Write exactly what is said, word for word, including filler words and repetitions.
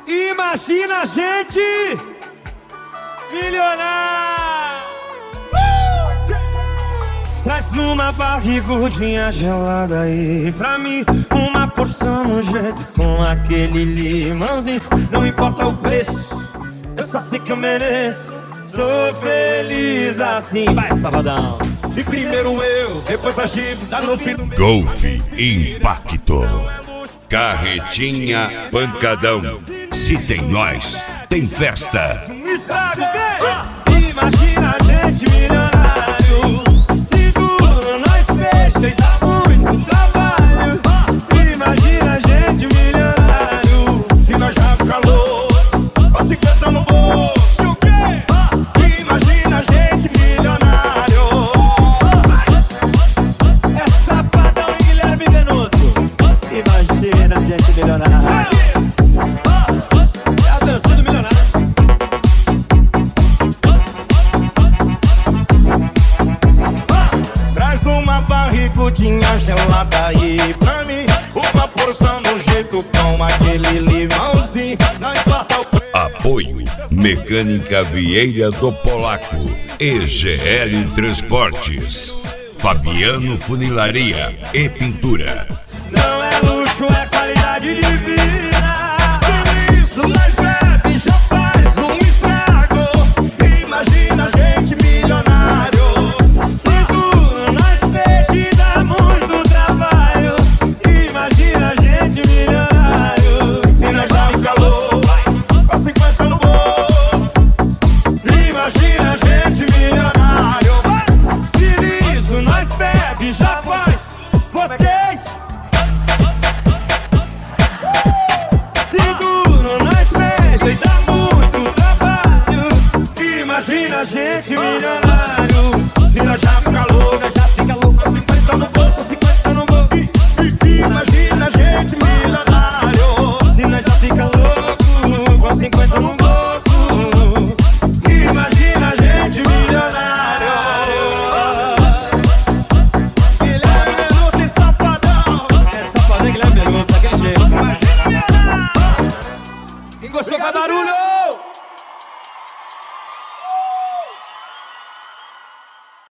Imagina a gente milionário. Traz numa barrigudinha gelada aí pra mim, uma porção no jeito com aquele limãozinho. Não importa o preço, eu só sei que eu mereço. Sou feliz assim. Vai, Sabadão. E primeiro eu, depois a dívida no fim do mês. Golf Impacto. Carretinha Pancadão. Se tem nós, tem festa. Estrago, vem! Imagina a gente milionário. Seguro, nós fecha e dá muito trabalho. Imagina a gente milionário. Se nós já com calor, com cinquenta no bolso, o quê? Imagina a gente milionário. É Safadão e Guilherme Venuto. Imagina a gente milionário. É a dança do milionário. Traz uma barrigudinha gelada aí pra mim, uma porção no jeito com aquele limãozinho. Não importa o preço. Apoio Mecânica Vieira do Polaco. E G L Transportes. Fabiano Funilaria e Pintura. Não é luxo, é qualidade de vida. Sem isso nós bebe, já faz um estrago. Imagina a gente milionário. Seguro, nós peixe e dá muito trabalho. Imagina a gente milionário. Se nós já no calor, com cinquenta no bolso. Imagina a gente milionário. Se liso, nós bebe, já faz. Vocês seguro, nós peixe e dá muito trabalho. Imagina a gente milionário.